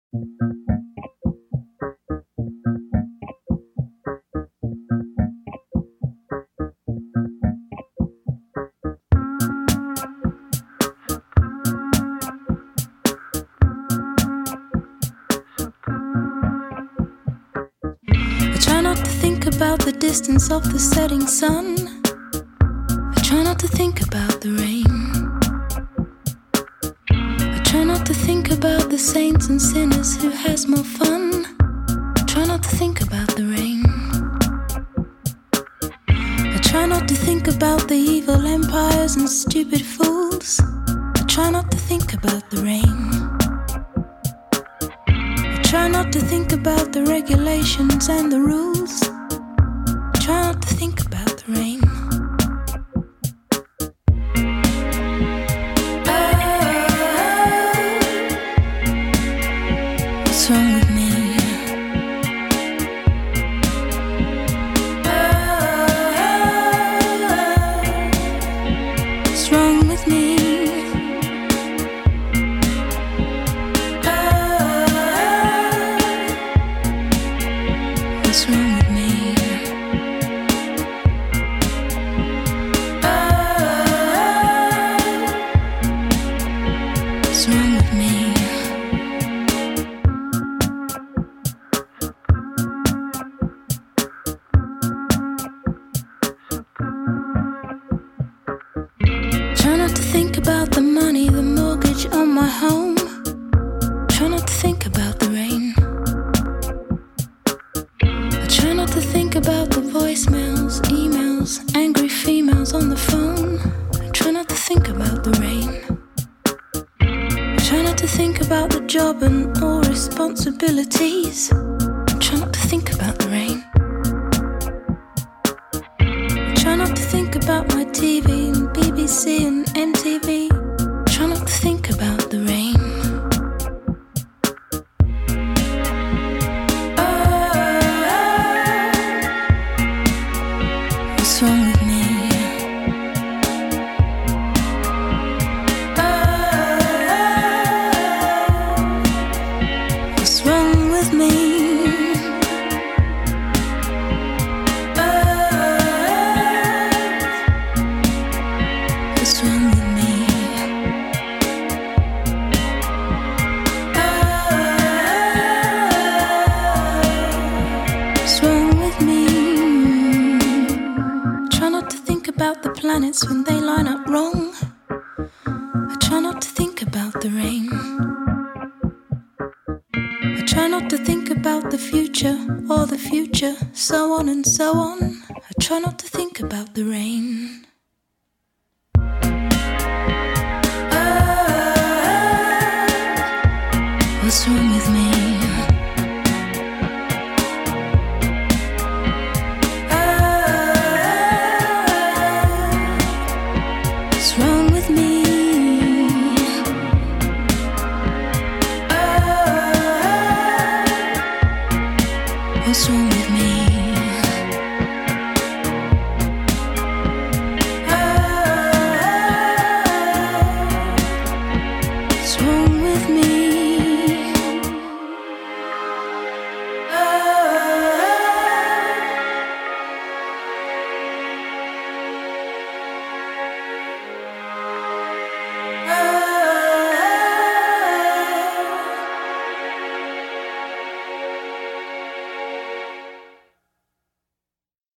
I try not to think about the distance of the setting sun. I try not to think about the rain. I try not to think about the saints and sinners who has more fun. I try not to think about the rain. I try not to think about the evil empires and stupid fools. I try not to think about the rain. I try not to think about the regulations and the rules. I try not to think about the rain. What's wrong with me? What's wrong with me? What's wrong with me? What's wrong with me? Try not to think about the money, the mortgage on my home. Try not to think about the rain. I try not to think about the voicemails, emails, angry females on the phone. I try not to think about the rain. I try not to think about the job and all responsibilities. I try not to think about the rain. I try not to think about my TV and BBC and MTV. Try not to think about the rain. What's wrong with me? What's wrong with me? What's wrong with me? What's wrong with me? Try not to think about the planets when they line up wrong. I try not to think about the rain. I try not to think about the future or the future, so on and so on. I try not to think about the rain. What's wrong with me? What's wrong with me? What's wrong